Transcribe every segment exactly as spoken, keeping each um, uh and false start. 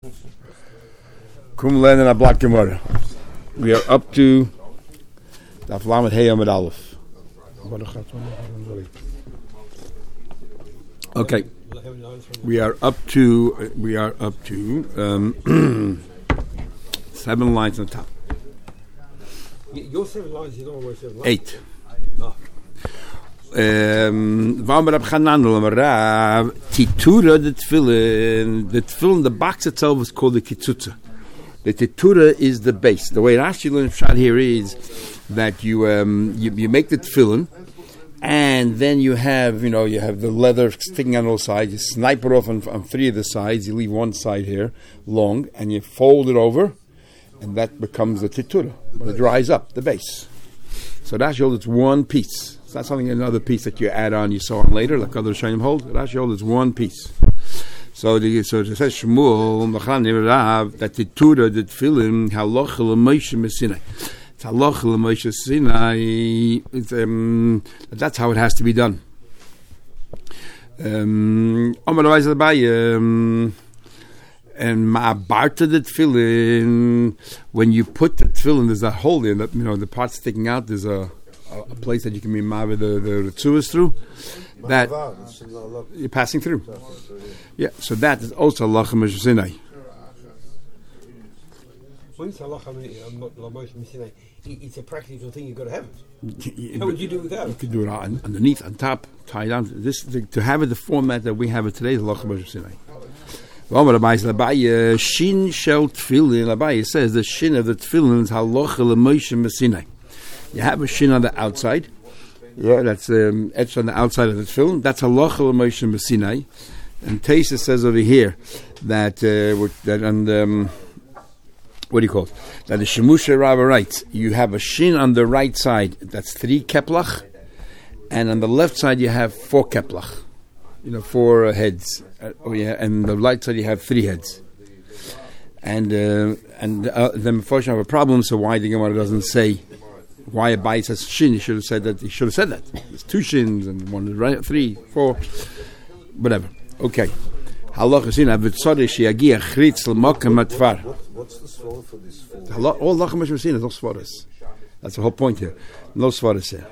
Kum Len and Ablak Gemara. We are up to Daf Lamed Hey Amud Aleph. Okay, we are up to we are up to um, seven lines on top. Your seven lines, you don't know seven lines. Eight. Um, Titura the tefillin, the tefillin, the box itself is called the kitzutza. The titura is the base. The way Rashi learns shot here is that you um you, you make the tefillin, and then you have you know you have the leather sticking on all sides. You snipe it off on, on three of the sides. You leave one side here long, and you fold it over, and that becomes the titura. When it dries up, the base. So Rashi holds it's one piece. It's not something another piece that you add on, you sew on later, like other Shayim hold. Rashi holds it's one piece. So the so it says Shmuel Machane Rav that the Torah the Tefillin halacha l'Moshe Sinai. It's halacha l'Moshe Sinai. It's um that's how it has to be done. Um, um and ma'abarta the Tefillin, when you put the Tefillin, there's a hole there. That, you know the part sticking out. There's a a place that you can be ma'aber the the tzuas through. That you're passing through. Yeah, so that is also halacha Moshe Sinai. When it's halacha Moshe Sinai, it's a practical thing. You've got to have it. How would you do it without it? You could do it on, underneath, on top, tie down. This the, to have it the format that we have it today is halacha Moshe Sinai. Shin shel tefillin. Abaye says the shin of the tefillin is halacha Moshe Sinai. You have a shin on the outside. Yeah, that's um, etched on the outside of the tefillin. That's halacha l'Moshe Sinai. And Taisa says over here that uh, that on the, um, what do you call it? That the Shemusha Rabbah writes, you have a shin on the right side. That's three keplach, and on the left side you have four keplach. You know, four uh, heads. Uh, oh yeah, and the right side you have three heads. And uh, and uh, then unfortunately I have a problem. So why the Gemara doesn't say? Why a bite says shin? He should have said that. He should have said that. There's two shins and one right, three, four, whatever. Okay. Halacha shin avitzori sheyagia chritz l'makam atvar. What's the svara for this? All halacha Moshe Sinai is no svaras. That's the whole point here. No svaras here.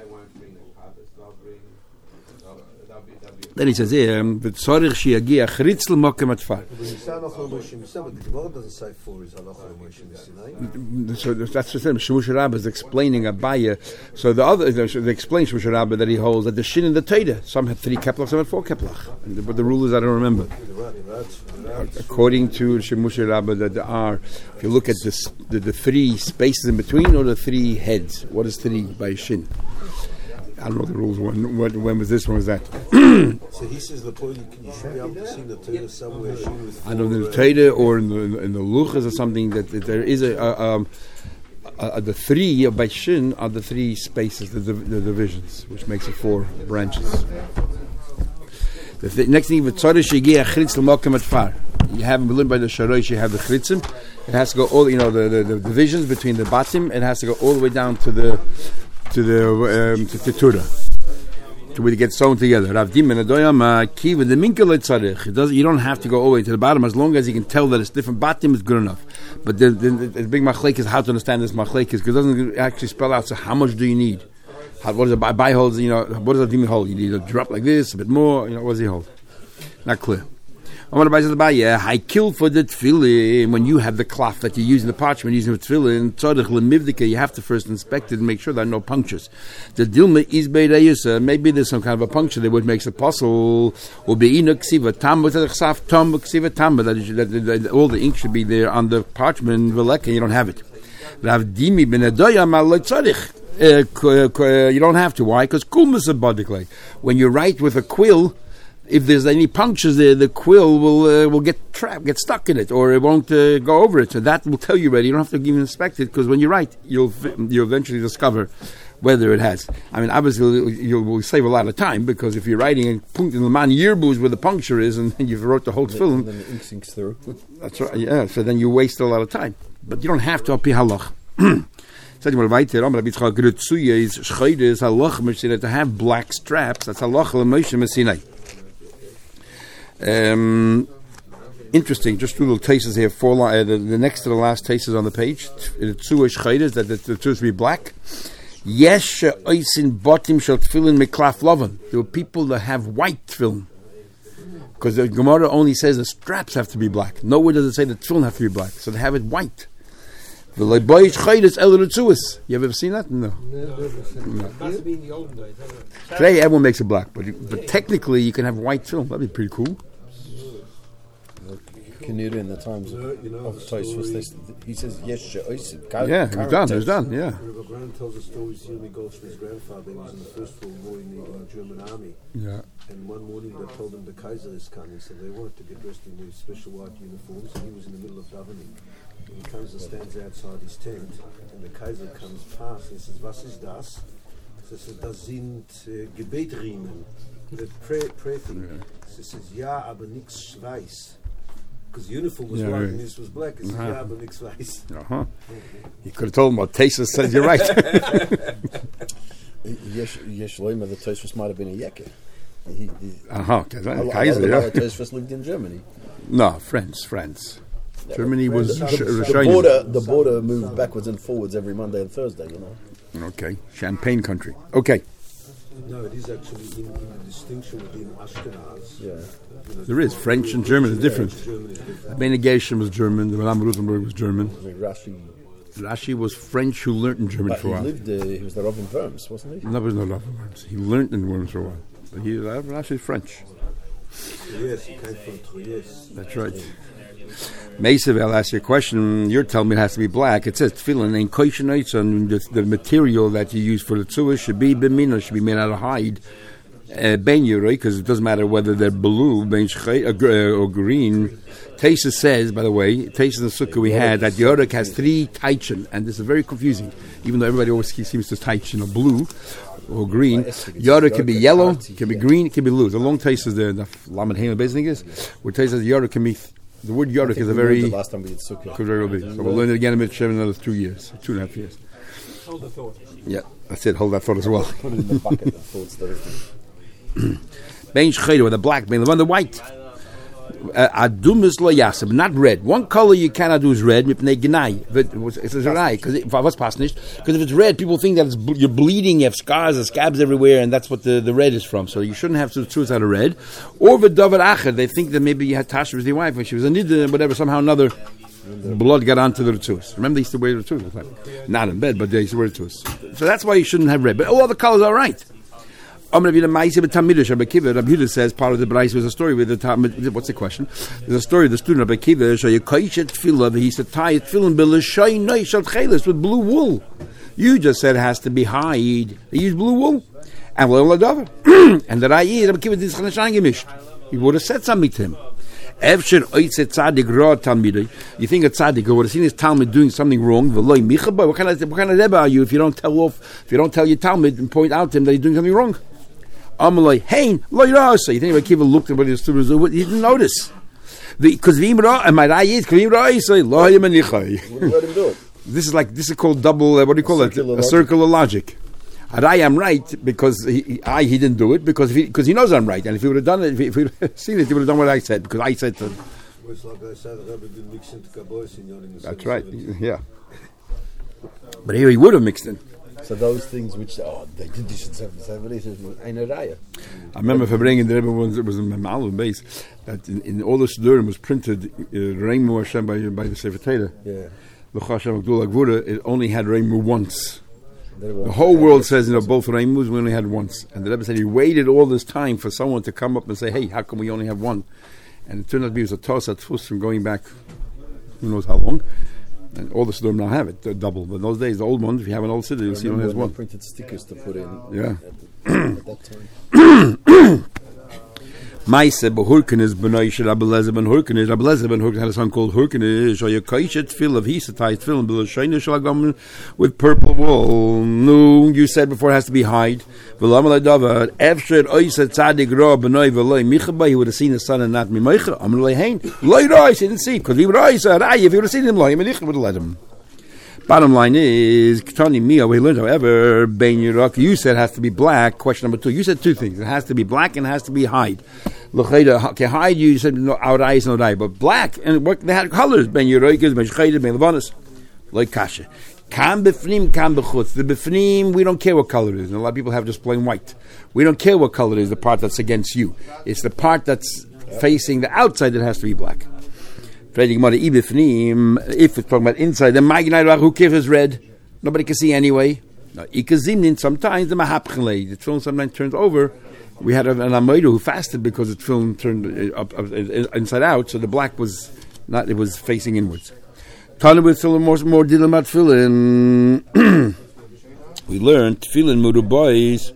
Then he says here, "V'tzorich sheyagia chritz l'makam atvar." When you say halacha Moshe Sinai, the Gemara doesn't say four is halacha Moshe Sinai. So that's the same. Shemush Rabbah is explaining Abaya. So the other, they explain Shemush Rabbah that he holds that the shin in the Torah, some have three keplach, some have four keplach. And but the rule is I don't remember. According to Shemush Rabbah, that there are, if you look at this, the, the three spaces in between or the three heads, what is three by shin? I don't know the rules. When, when, when was this? When was that? So he says the point you should be able to see the Torah somewhere. I don't know in the Torah or in the in the luchas or something that, that there is a, a, um, a, a the three by shin are the three spaces, the, the, the divisions, which makes it four branches. The th- next thing, you have them by the sharosh. You have the chritzim. It has to go all. You know the, the, the divisions between the batim. It has to go all the way down to the. to the um, to the Torah, to where it gets sewn together. Rav Dim and Adoyam key with the minkel tzarich. It does. You don't have to go all the way to the bottom as long as you can tell that it's different. Batim is good enough. But the, the, the, the big machlek is how to understand this machlek is because it doesn't actually spell out. So how much do you need? How, what does a buy holds? You know, what does a dim hold? You need a drop like this, a bit more. You know, what does he hold? Not clear. I want to buy the yeah, I kill for the tefillin. When you have the cloth that you use in the parchment using the tefillin, tzarich lemivdika, you have to first inspect it and make sure there are no punctures. The dilma is beidayusa. Maybe there's some kind of a puncture that would make it possible. Or beina ksiva tamba tzarich tam ksiva tamba. That all the ink should be there on the parchment. Veleka, you don't have it. Rav Dimi ben Adoyam al tzarich. You don't have to. Why? Because kulmas abadikle. When you write with a quill. If there's any punctures there, the quill will uh, will get trapped, get stuck in it, or it won't uh, go over it. So that will tell you already. You don't have to even inspect it because when you write, you'll you'll eventually discover whether it has. I mean, obviously, you will save a lot of time because if you're writing in the man yearbus where the puncture is, and you've wrote the whole film, then the ink sinks through. That's right. Yeah. So then you waste a lot of time, but you don't have to api halach. Sag mal weiter, aber Rabbi Yitzchak Grutzuye is Shchayde is halach Moshe to have black straps. That's halach l'Moshe Sinai. Um, Interesting, just two little tastes here. Four li- uh, the, the next to the last taste is on the page. The Tzuah Shchayda, that the Tzuah should be black. Yesh oisin botim shel tefillin miklaf lovan. There were people that have white tefillin. Because the Gemara only says the straps have to be black. Nowhere does it say the tefillin have to be black. So they have it white. You ever seen that? No. No, it must have been the olden days, hasn't it? Today everyone makes it black, but but technically you can have white film. That'd be pretty cool. Canida in the times of, You know, of the Tosfos, story- this, he says yes, Yeah, it's done. It's done. Yeah. Rabbi Grant tells a story. Yumi goes from his grandfather. He was in the First World War in the, in the German army. Yeah. And one morning they told him the Kaiser is coming. So they wanted to get dressed in their special white uniforms. And he was in the middle of davening. And he comes and stands outside his tent. And the Kaiser comes past and he says, "Was ist das?" So he says, "Das sind uh, Gebetriemen." The prayer, prayer thing. So he says, "Ja, aber nix weiß." Because the uniform was Yeah, white right. and this was black. He says, Uh-huh. "Ja, aber nix weiß." Uh-huh. You could have told him what Tesa says. You're right. Yesh Yesh Loima, the Tosfos might have been a Yekke. He, he, Uh-huh. a lot of Kaiser, the yeah. Tosfos lived in Germany. No, France, France. Germany was The, sh- the, was the shiny. border, the border moved backwards and forwards every Monday and Thursday. You know. Okay, Champagne country. Okay, No, it is actually in, in the distinction within Ashkenaz. Yeah. You know, there is French and German are different. German is different. Bene Geshem was German. The Ram Rutenberg was German. I mean, Rashi, Rashi was French who learnt in German but for he a while. lived. Uh, he was the Robin Worms, wasn't he? No, was no love of worms. He learnt in worms for a while. But he Rashi is French. Yes, he came from Trieste. That's right. Mesav, I'll ask you a question. You're telling me it has to be black. It says tefillin and koshenites, and the, the material that you use for the tzuah should be bimina, should be made out of hide. Uh, ben Yurei, because it doesn't matter whether they're blue, ben shchei, uh, gr- uh, or green. Tesa says, by the way, Tesa in the sukkah we had that the Yorek has three taichin, and this is very confusing. Even though everybody always seems to taichin or blue or green, Yorek can be yellow, can be green, can be blue. The long Tesa is the Lamed Haim basically is where Tesa says the Yorek can be. The word I Yorek think is a we very learned it last time we did Sukkah. could very well be. So we'll learn it again in Mitzvah in another two years, two and a half years. Hold the thought. Yeah, that's it. Hold that thought as well. Put it in the bucket of thoughts that are Ben Shcheda with a black, Ben the white. Adum is lo yasib, not red. One color you cannot do is red. Mipnei gnai. It's a rai because what's pasnish? Because if it's red, people think that it's, ble- you're bleeding. You have scars and scabs everywhere, and that's what the, the red is from. So you shouldn't have to choose out of red. Or v'davar acher. They think that maybe you had tasha with your wife when she was a nida, whatever. Somehow another blood got onto the ritzus. Remember they used to wear the ritzus, not in bed, but they used to wear ritzus. So that's why you shouldn't have red. But all the colors are right. I'm going to be the Ma'aseh b'Talmidish. Rabbi Akiva, Rabbi Yehuda says part of the Brais was a story with the Talmud. What's the question? There's a story of the student Rabbi Akiva. Shayakayishet tefillah. He used to tie a tefillin b'l'shay noy shel tchelis with blue wool. You just said it has to be hide. They use blue wool and lo ladavar. And the Ra'yi Rabbi Akiva did chanashan gemished. He would have said something to him. Efsher oitze tzaddik ra talmidei. You think a tzaddik would have seen his Talmud doing something wrong? V'loy michaboy. What kind of what kind of rebbe are you if you don't tell off if you don't tell your Talmud and point out to him that he's doing something wrong? Amalei hein lo yirasa. You think Rabbi Akiva looked at what his students do? He didn't notice. Because v'imra and my ra'yit v'imra say lo yemanichai. wouldn't let him do it. This is like this is called double. Uh, what do you call Circular it? A logic. circular logic. And I am right because he, he, I he didn't do it because if he, because he knows I'm right, and if he would have done it, if he, if he would have seen it, he would have done what I said because I said to him. It's like they say the Rebbe didn't mix into Kabbalah in Yom Kippur. That's right. Yeah. But here he would have mixed in. So those things which oh they did this in seven seventy ain't a raya. I remember for bringing the Rebbe once it was in Malu base that in, in all the Sidurim was printed uh, Reimu Hashem by by the Sefer Torah. Yeah. L'cha Hashem Gdula Gvura. It only had Reimu once. The The whole world says, you know, both Reimus we only had once. And the Rebbe said he waited all this time for someone to come up and say, hey, how come we only have one? And it turned out to be it was a toss at Tfus from going back who knows how long. And all the Sidurim now have it, they're double. But in those days, the old ones, if you have an old Siddur, you'll see it only has when one. they printed stickers to put in. Yeah. At, at that time. Maise behurkenes b'noish Rabbi Lezer ben Hurkenes. Rabbi Lezer ben Hurkenes had a son called Hurkenes. Shayakayishet tefillah of he satai tefillah b'l'shayne shalagam with purple wool. No, you said before it has to be hide. V'lamalei davar efsher oiset tzadik ra b'noi v'loi michabai. He would have seen his son and not mimaycha. Amalei hein loi rois. He didn't see because he would rois. If he would have seen him, loi mimaycha would have let him. Bottom line is, Ketani Mia, we learned, however, Ben Yerok, you said it has to be black. Question number two. You said two things. It has to be black and it has to be hide. Okay, hide, you said no, our eyes, no eye. But black, and what they had colors. Ben Yerok is Ben Shchayda, Ben Levanas. Like Kasha. Kam befnim, kam bechutz. The befnim, we don't care what color it is. And a lot of people have just plain white. We don't care what color it is, the part that's against you. It's the part that's facing the outside that has to be black. If it's talking about inside, then who cares if it's red? Nobody can see anyway. Sometimes the mahapchle, the tefillin sometimes turns over. We had an Amoidu who fasted because the tefillin turned up, up, inside out, so the black was not, it was facing inwards. Tana with tefillin more more dilemat tefillin. We learned tefillin murubois.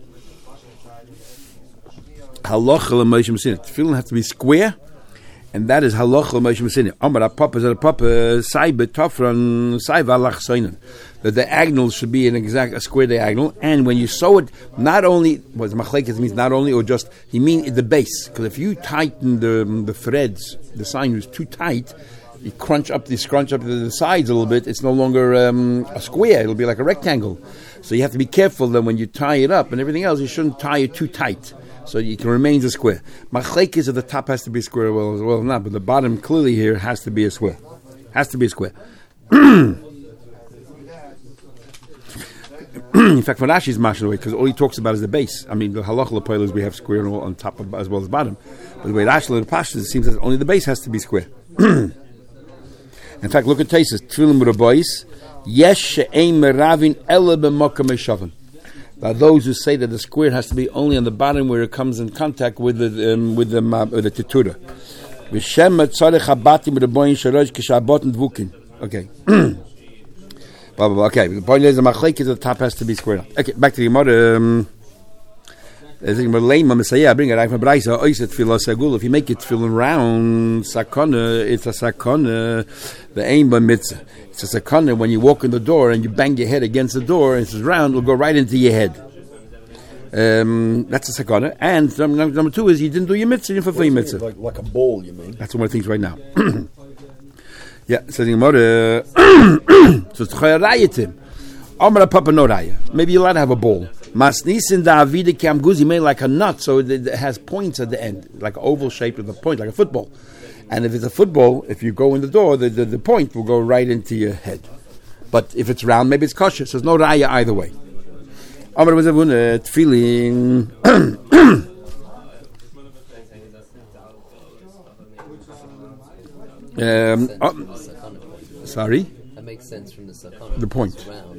Halacha l'Moshe Messina. Tefillin has to be square, and that is halacha l'Moshe Messina. Amar papa is a papa saibe tafran saiva lachsoinen. The diagonal should be an exact a square diagonal, and when you sew it, not only what machlekes means not only or just he means the base, because if you tighten the the threads, the sign is too tight. You crunch up the scrunch up the, the sides a little bit. It's no longer um, a square. It'll be like a rectangle. So you have to be careful that when you tie it up and everything else, you shouldn't tie it too tight. So it can remain a square. Machlekes of the top has to be square well as well as not, but the bottom clearly here has to be a square. Has to be a square. In fact, for Rashi's mashal away, because all he talks about is the base. I mean, the halacha l'poil is we have square on top of, as well as bottom. But the way Rashi the Pashas, it seems that only the base has to be square. In fact, look at Taisus. Tefillin murabois yesh she'ein meravin ela b'mokam eshavim. Now, those who say that the square has to be only on the bottom where it comes in contact with the um, with the uh, with the tetura. V'shem tzarech habatim muraboin sharosh kishabot and dvukin. Okay. Blah, blah, blah. Okay. The point is the machlek is the top has to be squared up. Okay. Back to the Gemara. Um, I think Messiah bring it out from Braisa. If you make it tefillin round, sakana, it's a sakana. The aim by mitzvah. It's a sakana when you walk in the door and you bang your head against the door and it's round, it'll go right into your head. Um, that's a sakana. And number, number two is you didn't do your mitzvah, you didn't fulfill your mitzvah. Like, like a ball, you mean? That's one of the things right now. Yeah, so the Gemara. So it's chayaраyatim. Amar papa no raya. Maybe you're allowed to have a ball. Masnisin da avida kam guzi made like a nut, so it has points at the end, like an oval shape with a point, like a football. And if it's a football, if you go in the door, the, the, the point will go right into your head. But if it's round, maybe it's kosher. So there's no raya either way. Amar was a tefillin. Um, oh, sorry? That makes sense from the sakana. The point.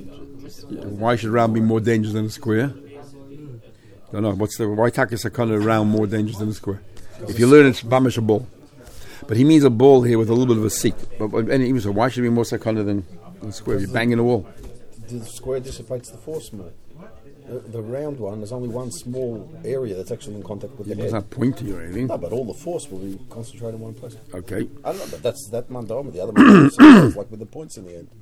Why should round be more dangerous than a square? Don't know. What's the why take a sakana round more dangerous than a square? If you learn it's bamish a ball, but he means a ball here with a little bit of a seat. But, but and even so, why should it be more sakana than a square? You're banging a wall. The square dissipates the force more. The, the round one, there's only one small area that's actually in contact with the head. It's not pointy or anything. No, but all the force will be concentrated in one place. Okay. I don't know, but that's that mandama. The other one is like with the points in the end.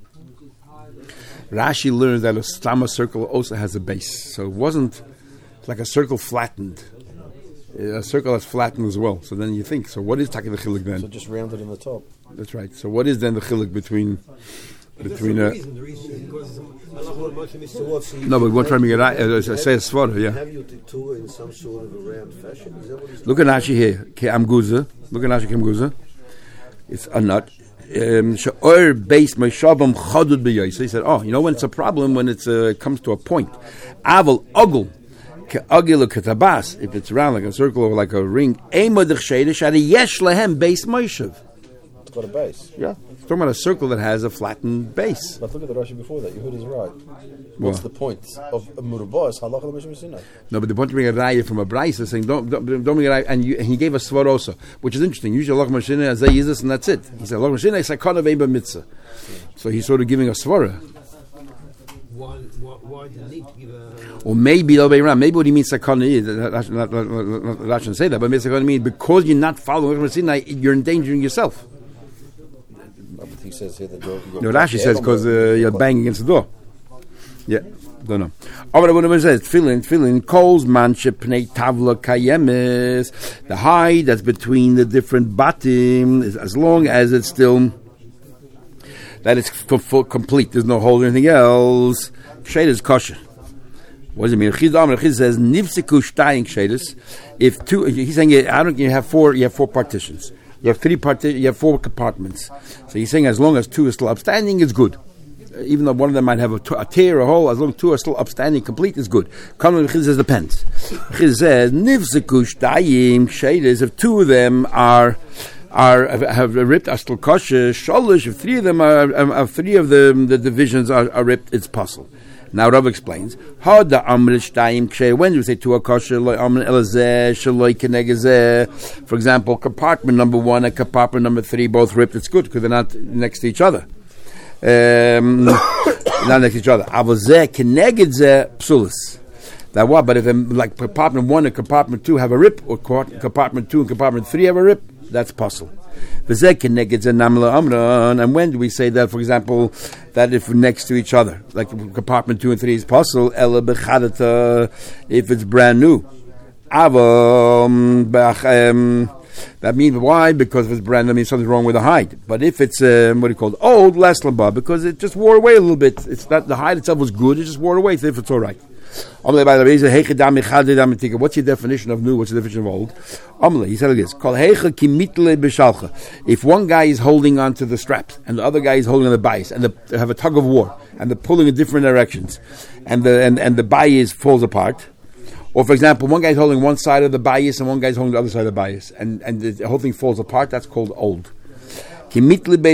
Rashi learns that a stama circle also has a base. So it wasn't like a circle flattened. A circle that's flattened as well. So then you think, so what is taki the chiluk then? So just rounded in the top. That's right. So what is then the chiluk between... between the uh, reason, the reason is because Allah no, but one time you get uh, say a svara, yeah. Have your tetua in some sort of a round fashion. Is that what he's Look at Rashi here. Ke amguza. Look at Rashi ke amguza. It's a nut. She'or base meishavam chadud b'yay. So he said, oh, you know when it's a problem when it's uh, comes to a point. Aval ogul ke agil ketabas. If it's round like a circle or like a ring, ema d'chsheidish adi yesh lehem base meishav. It's got a base. Yeah. It's talking about a circle that has a flattened base. But look at the Rashi before that. Yehud is right. What's What? the point of Murubos? Halacha l'mishum sinai. No, but the point to bring a raya from a brisa saying don't don't, don't bring a raya, and, you, and he gave a svar also, which is interesting. Usually Allah Mashina as they use this and that's it. He said Allah Mashina is sakana ve'ba mitzvah. So he's sort of giving a svara. Why, why, why do you need to give a... Or maybe the other way around. Maybe what he means sakana is that Rashi shouldn't say that, but maybe sakana means because you're not following Allah Mashina, you're endangering yourself. But he says here that you're, you're No, Rashi says because uh, you're banging against the door. Yeah, don't know. Oh, but what it says, tefillin, tefillin, kols manche pnei tavla kayemes. The height that's between the different batim, is as long as it's still that it's f- f- complete. There's no hole or anything else. Ksheida is kosher. What does it mean? Chiz says nivsiku shtaying ksheidus. If two, he's saying I don't. You have four. You have four partitions. You have three parti- You have four compartments. So he's saying as long as two is still upstanding, it's good. Even though one of them might have a, t- a tear or a hole, as long as two are still upstanding, complete, is good. Chiz says depends. Chiz says nivsiku shtaying ksheidus. If two of them are are have ripped, are still kosher. Sholish. If three of them are, are three of the the divisions are, are ripped, it's possible. Now Rav explains, when do we say two are kosher? For example, compartment number one and compartment number three both ripped, it's good because they're not next to each other. Um, not next to each other. Now what? But if like compartment one and compartment two have a rip, or compartment two and compartment three have a rip, that's possible. And when do we say that, for example, that if next to each other, like compartment two and three is possible, if it's brand new. That means why? Because if it's brand new, that means something's wrong with the hide. But if it's um, what do you call it, old, less lamba, because it just wore away a little bit. It's not the hide itself was good; it just wore away. So if it's all right. What's your definition of new? What's the definition of old? He said like this: if one guy is holding on to the straps and the other guy is holding on the bias, and they have a tug of war, and they're pulling in different directions, and the and, and the bias falls apart. Or for example, one guy's holding one side of the bias and one guy's holding the other side of the bias, and, and the whole thing falls apart. That's called old. If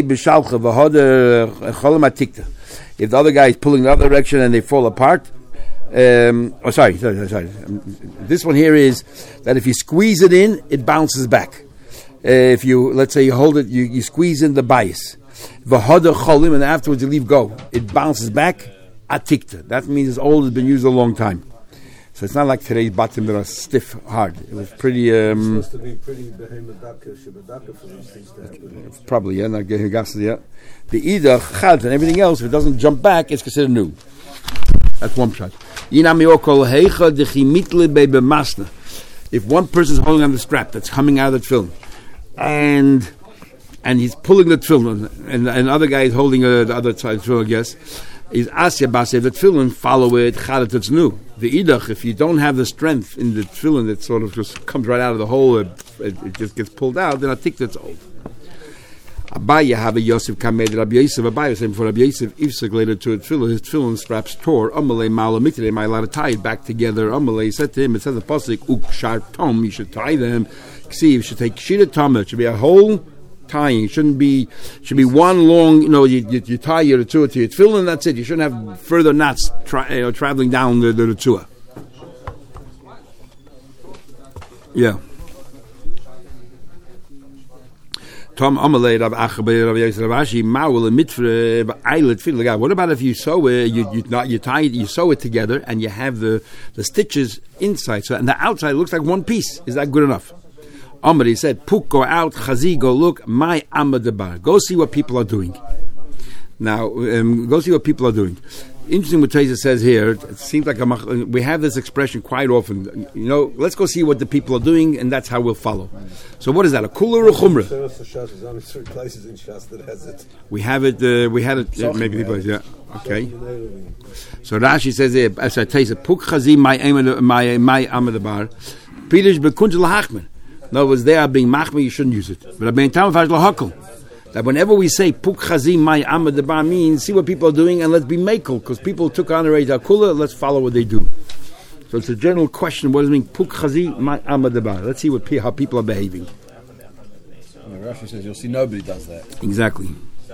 the other guy is pulling the other direction and they fall apart. Um, oh, sorry, sorry, sorry. Um, this one here is that if you squeeze it in, it bounces back. Uh, if you, let's say you hold it, you, you squeeze in the bias. And afterwards you leave go. It bounces back. Atikta. That means it's old, it's been used a long time. So it's not like today's batim that are stiff, hard. It was pretty... Um, it's supposed to be pretty behemoth shabadaka for these things to happen. Probably, yeah. Not getting gas, yeah. The idach, chad, and everything else, if it doesn't jump back, it's considered new. That's one shot. If one person is holding on the strap that's coming out of the tefillin, and and he's pulling the tefillin, and and other guy is holding uh, the other side of the tefillin, I guess, is asya baseh the tefillin, follow it, chadat, it's new. The idach, if you don't have the strength in the tefillin that sort of just comes right out of the hole, it, it, it just gets pulled out, then I think that's old. Abaye have a Yosef Kamed Rabbi Yosef. Abaye saying for Rabbi Yosef, if related to a tefillin, his tefillin straps tore. Amalei mala mitzvah. Am I allowed to tie it back together? Amalei said to him, it says the pasuk ukshar tom. You should tie them. See, you should take shita tom. It should be a whole tying. It shouldn't be. Should be one long. You know, you you, you tie your tetzua to your tefillin. That's it. You shouldn't have further knots tra- you know, traveling down the, the tetzua. Yeah. Tom Amalei Rav Achabe Rav Yosef Ravashi Ma'ul and Mitzvah Eilet Fidel. What about if you sew it, you you not you tie it, you sew it together, and you have the, the stitches inside, so and the outside looks like one piece? Is that good enough? Amari said, "Puk, go out, Chazi, go look, my Amadabar, go see what people are doing." Now, um, go see what people are doing. Interesting what Teresa says here. It seems like a, we have this expression quite often. You know, let's go see what the people are doing, and that's how we'll follow. So, what is that? A kula or a chumrah? There's only three places in Shas that has it. We have it. Uh, we had it. Uh, maybe the place. Yeah. Okay. So Rashi says here. As I tell you, puk chazi my my my amadabar, pilish bekunj lahachman. In other words, they are being machmer. You shouldn't use it. But being tam fash lahakol. That whenever we say Puk Chazi Mai Amad Debar means see what people are doing and let's be makel, because people took on a Reita Kula, let's follow what they do. So it's a general question, what does it mean Puk Chazi Mai Amad Debar? Let's see what how people are behaving. Well, Rashi says you'll see nobody does that. Exactly.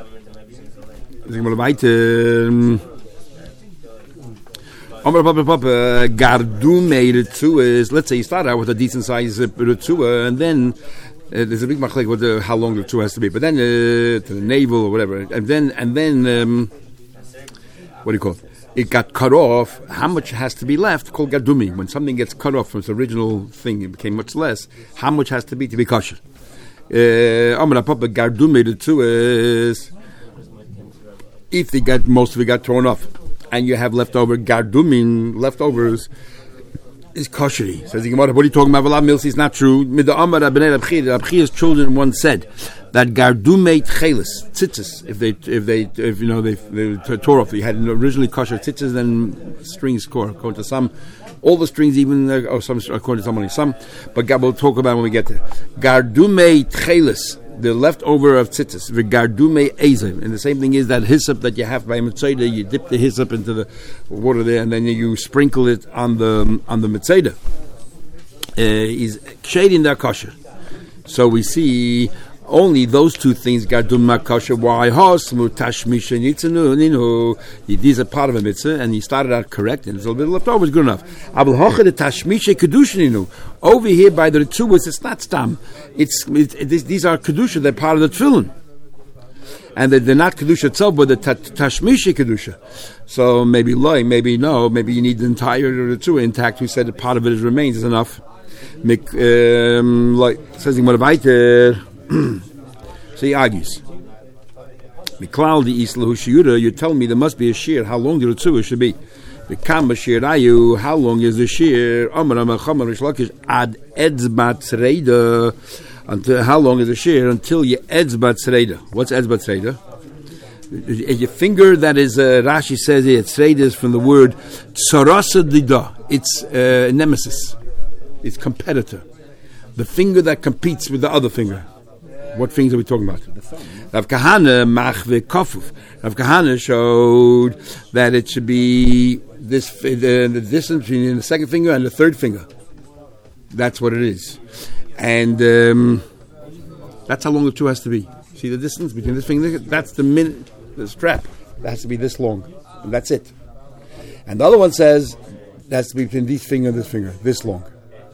Gardume Ritzua is, let's say you start out with a decent size Ritzua and then Uh, there's a big machlek what the how long the two has to be, but then uh, to the navel or whatever, and then and then um, what do you call it? It got cut off. How much has to be left? Called gadumi. When something gets cut off from its original thing, it became much less. How much has to be to be kosher? Amar Papa Gardumi the two is if they got most of it got torn off, and you have leftover gardumin leftovers. is kosheri. Says the Gemara, what are you talking about? V'lav milsi, it's not true. Mid the Amar Rabbeinu Rabchir, Rabchir's children once said that gardume tchelis, tzitzis, if they, if they, if you know, they, they tore off, they had originally kosher tzitzis, then strings core, according to some, all the strings, even, uh, or some, according to some, only some, but God, we'll talk about when we get there. Gardume tchelis, the leftover of tzitzis, v'gardume ezim, and the same thing is that hyssop that you have by mitzvah, you dip the hyssop into the water there, and then you sprinkle it on the on the mitzvah. Uh, is shading their kosher. So we see only those two things. Gardum kosher. Why hos mutashmisha nitzanu? These are part of a mitzvah, and he started out correct, and it's a little bit left over. Is good enough. Abel hocha the tashmisha kedushininu. Over here by the Ritzuas, it's not stam. It's it, it, these are kedusha. They're part of the tefillin, and they're, they're not kedusha itself, but the tashmisha kedusha. So maybe loy, maybe no, maybe you need the entire Ritzua intact. We said that part of it is remains is enough. Mik, um, like says in what weiter. So he argues. Miklal the islahu shiura. You tell me there must be a shear. How long the Ritzua should be? Bekam b'shir ayu. How long is the shear? Amar amacham rishlakish ad edzbat tzreida. Until how long is the shear? Until you edzbat tzreida. What's edzbat tzreida? Your finger, that is, uh, Rashi says here, tzreida is from the word tsarasa dida. It's uh, nemesis. It's competitor. The finger that competes with the other finger. What things are we talking about? Rav Kahana machve kofuf. Rav Kahana showed that it should be this the, the distance between the second finger and the third finger. That's what it is, and um, that's how long the two has to be. See the distance between this finger? That's the minute, the strap. That has to be this long, and that's it. And the other one says that has to be between this finger and this finger, this long.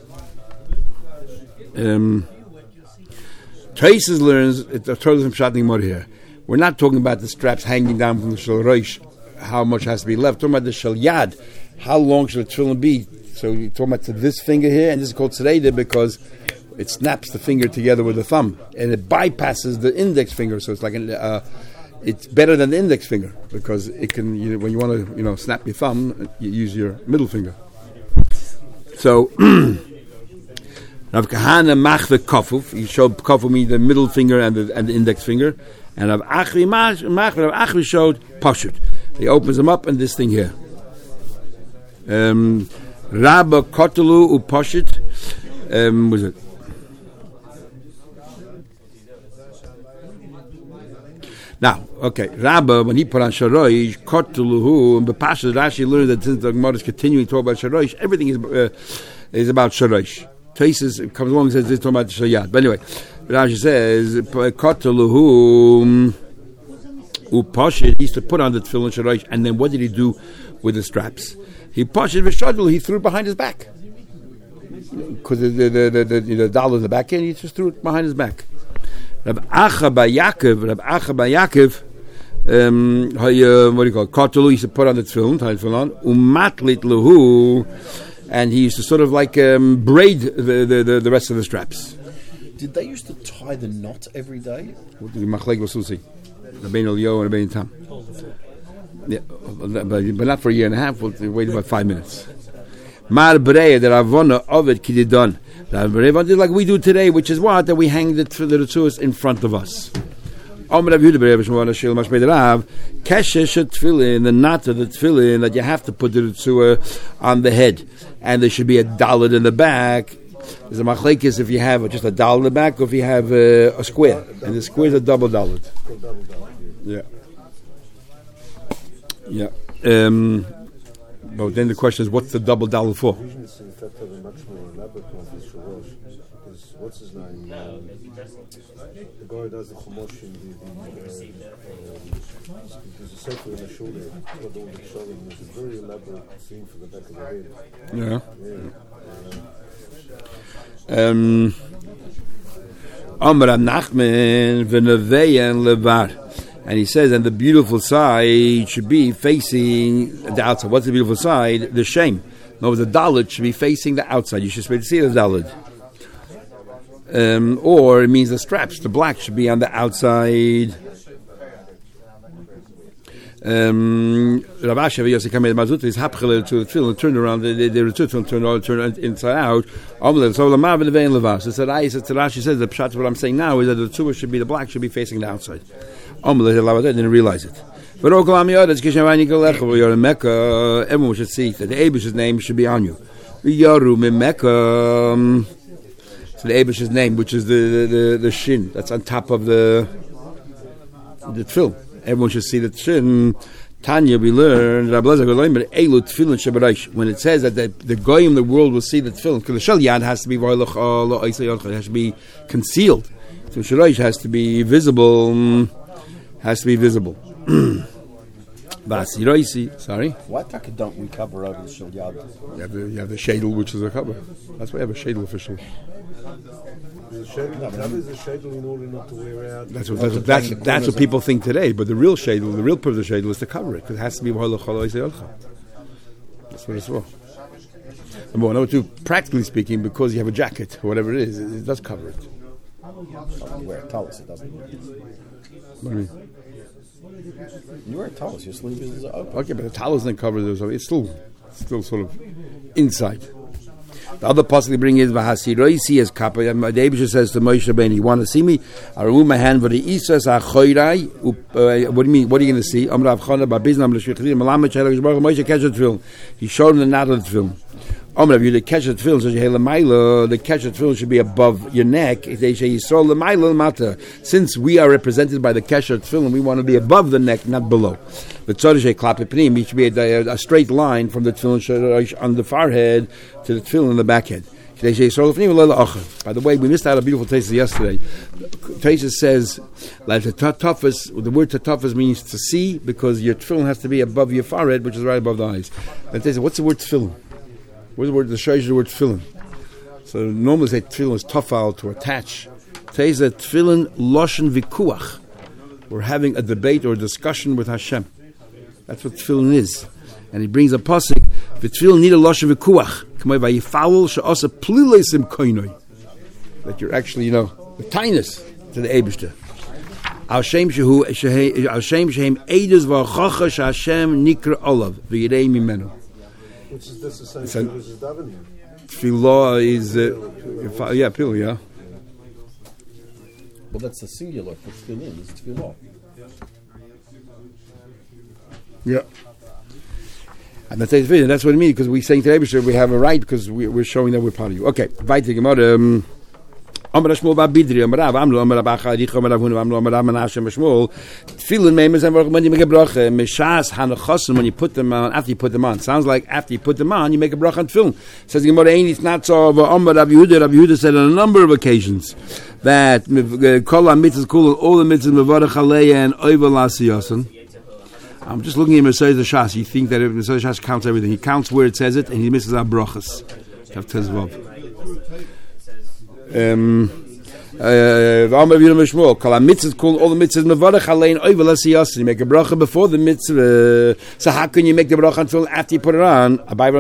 Um. Traces learns, it's a total from Shatning Mor here. We're not talking about the straps hanging down from the Shal Rosh, how much has to be left. We're talking about the Shal Yad, how long should the tefillin be? So you're talking about this finger here, and this is called Tzreida because it snaps the finger together with the thumb, and it bypasses the index finger. So it's like an, uh, it's better than the index finger because it can. You know, when you want to, you know, snap your thumb, you use your middle finger. So. Rav Kahana mach the kofuf. He showed kofuf me the middle finger and the and the index finger, and Rav Achri mach Rav Achri showed pashut. He opens them up and this thing here. Um, Rabba kotelu u pashut. Um, was it? Now, okay, Rabba, when he put on Sharosh, kotelu and the pashut, Rashi learned that since the Gemara is continuing to talk about Sharosh, everything is uh, is about Sharosh. Traces comes along and says this talking about the Shayat. But anyway, Rashi says Koteluhu Upashit. He used to put on the tefillin Sharash, and then what did he do with the straps? He Pashit v'shadul. He threw it behind his back because the the the, the, the, the dollar in the back end. He just threw it behind his back. Rab Acha bar Yaakov, Rab Acha bar Yaakov. Um, what do you call it? Kotelu. He used to put on the tefillin, tefillin umatlit lehu. And he used to sort of like um, braid the, the, the, the rest of the straps. Did they used to tie the knot every day? Machlek Vasusi, Rabbeinu Elio and Rabbeinu Tam. Yeah, but, but not for a year and a half. We'll wait about five minutes. Mar Breya, the Ravona of it, Kididon. Ravona did like we do today, which is what? That we hang the, the Ritzuas in front of us. Omer Rav Yehuda Berev Shmuel Shil Mashmei Rav Keshesh Tefillin, the knot of the tefillin that you have to put the Ritzua on the head, and there should be a dalet in the back. There's a machlekes if you have just a dalet in the back, or if you have uh, a square, and the square is a double dalet. Yeah, yeah. Um, but then the question is, what's the double dalet for? What's his name? Um, the guy who does the chumash in the, the uh, um, there's a sefer in the shul there. It's got all the shalom. There's a very elaborate thing for the back of the head. Yeah. Yeah. Um. Amar Nachman v'neveya and levar, and he says, and the beautiful side should be facing the outside. What's the beautiful side? The shame. No, the dalet should be facing the outside. You should be able to see the dalet. Um, or it means the straps, the black, should be on the outside. Um, Rav Asher Yosef Kamed Mazut is hapchel to the tefillin, turned around. The the tefillin turned turned inside out. Amle so the Marvin the vein levas. It's that I said to Rashi says the pshat. What I'm saying now is that the tzuvah should be the black should be facing the outside. Amle the lavazet didn't realize it. But all Kalam Yod, it's Kishavani Galech. You're in Mecca. Everyone should see that the Abish's name should be on you. Yarum in Mecca. So the Abish's name, which is the, the, the, the shin, that's on top of the the tefillin. Everyone should see the shin. Tanya, we learned when it says that the, the goyim, the world will see the tefillin, because the shel yad has to be it has to be concealed. So shalosh has to be visible, has to be visible. Sorry. Why don't we cover over the shel yad? You have the you have the shadel, which is a cover. That's why you have a shadel officially. The shadel, that is a shadel in order not to wear out. That's what that's, what, that's, that's what people think today. But the real shadel, the real purpose of the shadel is to cover it, because it has to be. That's what it's for. Number one, number two, practically speaking, because you have a jacket or whatever it is, it, it does cover it. You wear a talus, it doesn't. What do you mean? You wear a talus, your sleeve is open. Okay, but the talus doesn't cover it. It's still, still sort of inside. The other possibly bring is Vahasiroisi as Kappa. The Abisha says to Moshe Rabbeinu, "You want to see me? I remove my hand for the Isas Achoirai. What do you mean? What are you going to see?" He showed him the knot of the tefillin. Amrav, you the catch the tefillin, says the catch the tefillin should be above your neck. They say you saw the maila matter. Since we are represented by the catch the tefillin, we want to be above the neck, not below. The tzadishay klap pnim, it should be a, a straight line from the tefillin on the forehead to the tefillin on the back head. By the way, we missed out a beautiful taste yesterday. Taisa says like the tatafas. The word tatafas means to see, because your tefillin has to be above your forehead, which is right above the eyes. And Taisa, what's the word tefillin? What's the word? The shows you the word tefillin. So normally say tefillin is tafal, to attach. Taisa tefillin loshen vikuach. We're having a debate or a discussion with Hashem. That's what tefillin is. And he brings a pasuk. V'tefillin need a loshen vikuach. That you're actually, you know, the kindness to the Eibishter. Al Shem Shehu Al Shem Shehem Eidos V'Achacha Shashem Nikra Olav V'Yirei Mimenu. Which is this the same thing as davening? Tefillah is uh, yeah, tefillah, yeah. Well, that's the singular for tefillin. It's tefillah. Yeah. And that's that's what it means, because we're saying to Eibishter we have a right, because we, we're showing that we're part of you. Okay, weiter Gemara. Um, Amar Shmuel Bar Bidri, Amar Rav, Amlo, Amar Rav Achadich, Amar Rav Huna, Amlo, Amar Rav Menashe, Shmuel. Tefillin meimers and when you make a bracha, meshas hanachosim, when you put them on, after you put them on. Sounds like after you put them on, you make a bracha on tefillin. Says Gemara, ain't it's not so. Amar Rav Yehuda, Rav Yehuda said on a number of occasions that kol ha-mitzvahs kul, all the mitzvahs mevarach aleya and oivel asiyasan. I'm just looking at Messiah Shas. You think that Messiah Shas counts everything. He counts where it says it, and he misses our brachas. Um, uh, all the mitzvahs mevarach alein oivel asiyasin. You make a bracha before the mitzvah. So how can you make the bracha until after you put it on?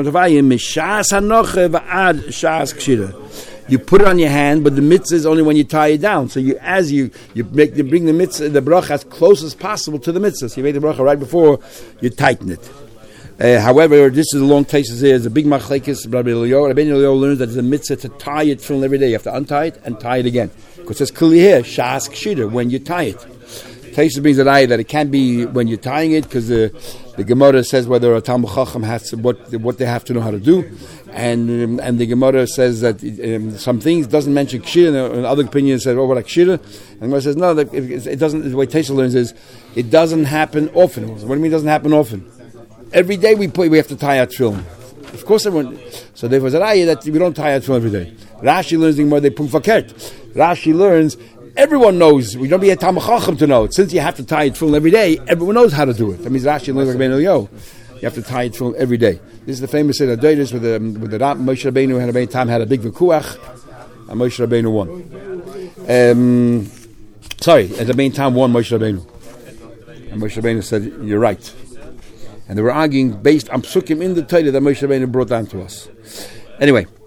You put it on your hand, but the mitzvah is only when you tie it down. So you, as you you make you bring the mitzvah, the bracha as close as possible to the mitzvah. So you make the bracha right before you tighten it. Uh, however, this is a long taste. There's a big machlekes. Rabbi Elio, Rabbi Elio learns that it's a mitzvah to tie it from every day. You have to untie it and tie it again, because it says clearly here shas kshira when you tie it. Taisa brings an ayah that it can't be when you're tying it, because the the Gemara says whether a Talmud Chacham has to, what what they have to know how to do, and um, and the Gemara says that um, some things doesn't mention kshira, and other opinions says, oh, what like kshira, and the Gemara says no, that it, it doesn't. The way Taisa learns is it doesn't happen often. What do you mean it doesn't happen often? Every day we put we have to tie our tefillin. Of course, everyone. So there was an ayah that we don't tie our tefillin every day. Rashi learns the Gemara they pum fakert. Rashi learns. Everyone knows. We don't be a Talmud Chacham to know it. Since you have to tie it full every day, everyone knows how to do it. That means Rashi learns like Ben Elio. You have to tie it full every day. This is the famous Seder Doidos with the with the Moshe Rabbeinu and Rabbeinu Tam had a big vikuach, and Moshe Rabbeinu won. Um, sorry, at the main time won Moshe Rabbeinu, and Moshe Rabbeinu said, "You're right." And they were arguing based on psukim in the Torah that Moshe Rabbeinu brought down to us. Anyway.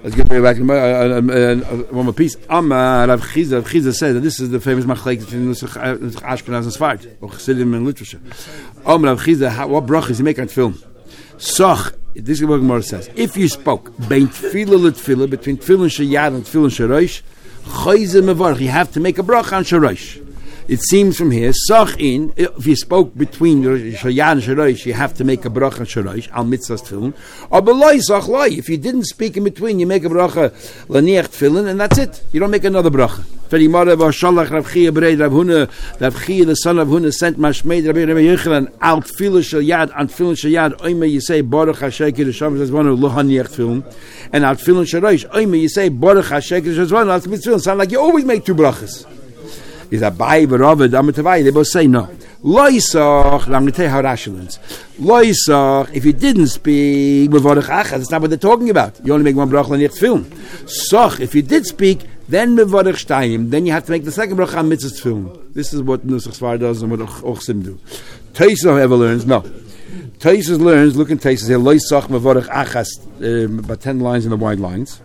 Let's get back to uh, uh, uh, one more piece. Amar Rav Chiza. Rav Chiza said that this is the famous machlekes between Ashkenaz and Sfard, or Chassidim and literature. Amar Rav Chiza, how, what brachas you make on film? Soch. This is what Gemara says. If you spoke bein tefillah l'tefillah, between tefillah sheyad and tefillah sherosh, chayze mevarach, you have to make a bracha on sherosh. It seems from here, Sach in, if you spoke between Shayad and Shorosh, you have to make a bracha on Shorosh, al mitzvahs tefillin. Or beloi Sach loi, if you didn't speak in between, you make a bracha laniach tefillin, and that's it. You don't make another bracha. Very mara v'shalach Rav Chia b'rei Rav Huna, Rav Chia the son of Huna sent mashmeid Rabbi Rabbi Yechanan al tefillah Shayad, on tefillin Shayad, oime you say Baruch HaShekir Hashem Zezvanu lo haniach tefillin, and al tefillin Shorosh, oime you say Baruch HaShekir Zezvanu al tefillin. Sound like you always make two brachas. Is a Bai V'Ravid Amatavai? They both say no. Loisach. I'm going to tell you how Rashi learns. Loisach. If you didn't speak Mevarach Achas, that's not what they're talking about. You only make one bracha on Yech Tefillin. Soch. If you did speak, then Mevarach Shtayim. Then you have to make the second bracha on Mitzvah Tefillin. This is what Nusach Sfar does and what Ochsim do. Taisus, however, learns no. Taisus learns. Look in Taisus here. Loisach Mevarach Achas. Um, about ten lines in the wide lines.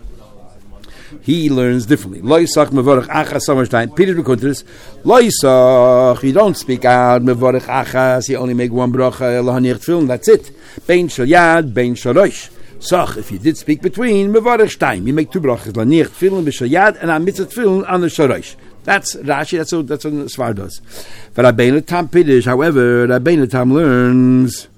He learns differently. Loisach mevorach achas summertime. Peter Bekuntris. Loisach. You don't speak out mevorach achas. You only make one bracha lahaniach tefillin. That's it. Bein shel yad, bein shel rosh. Sach. If you did speak between mevorach time, you make two brachas lahaniach tefillin b'shel yad and a mitzvah tefillin on the shel rosh. That's Rashi. That's what that's what Svar does. But Rabbeinu Tam Pidish. However, Rabbeinu Tam learns.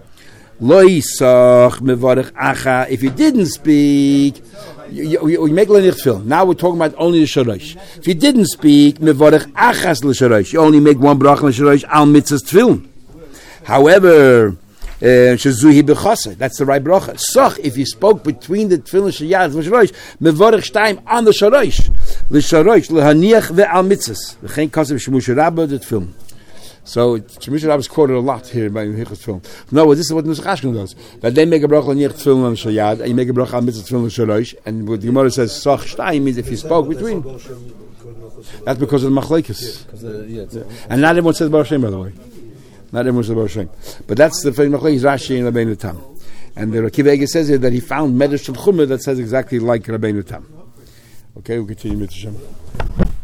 Loisach mevorach acha. If you didn't speak. You, you, you make l'nich tefillin. Now we're talking about only the shorosh. If you didn't speak mevorach achas l'shorosh, you only make one bracha l'shorosh al mitzvahs tefillin. However, shezuhi b'chasa, that's the right bracha. Soch, if you spoke between the tefillin sheyad and shorosh, mevorach shtayim on the shorosh, l'shorosh l'haniach ve'al mitzvahs. V'chein kasev shemush rabba the tefillin. So Shemush Rabbah is quoted a lot here by Hilchos Tefillin. No, this is what Nusach Ashkenaz does. That they make a bracha on Yech Tefillin on Shayad, and you make a bracha on Mitzvah Tefillin on Shorosh, and what the Gemara says, Sach Shtayim means if you spoke between. That's because of the Machlekes. And not everyone says Baruch Shem, by the way. Not everyone says Baruch Shem. But that's the famous Machlekes, Rashi and Rabbeinu Tam. And the Akiva Eiger says here that he found Medrash Shel Chumah that says exactly like Rabbeinu Tam. Okay, we'll continue Mitzvah Shem.